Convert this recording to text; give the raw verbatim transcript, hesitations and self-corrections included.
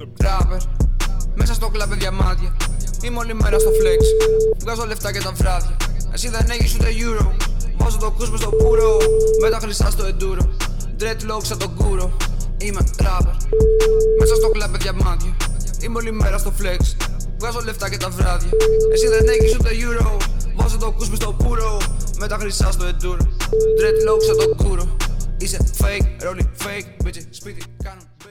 Ράπερ, μέσα στο κλαμπ διαμάντια. Είμαι όλη μέρα στο flex. Βγάζω λεφτά και τα βράδια. Εσύ δεν έχεις ούτε euro. Βάζω το κούσπο στο πουρο. Με τα χρυσά στο enduro. Dreadlocks σαν τον κούρο. Είμαι ράπερ, μέσα στο κλαμπ διαμάντια. Είμαι όλη μέρα στο flex. Βγάζω λεφτά και τα βράδια. Εσύ δεν έχεις ούτε euro. Βάζω το κούσπο στο πουρο. Με τα χρυσά στο enduro. Dreadlocks σαν τον κούρο. Είσαι fake, rolling fake, bitches, σπίτι, κάνουν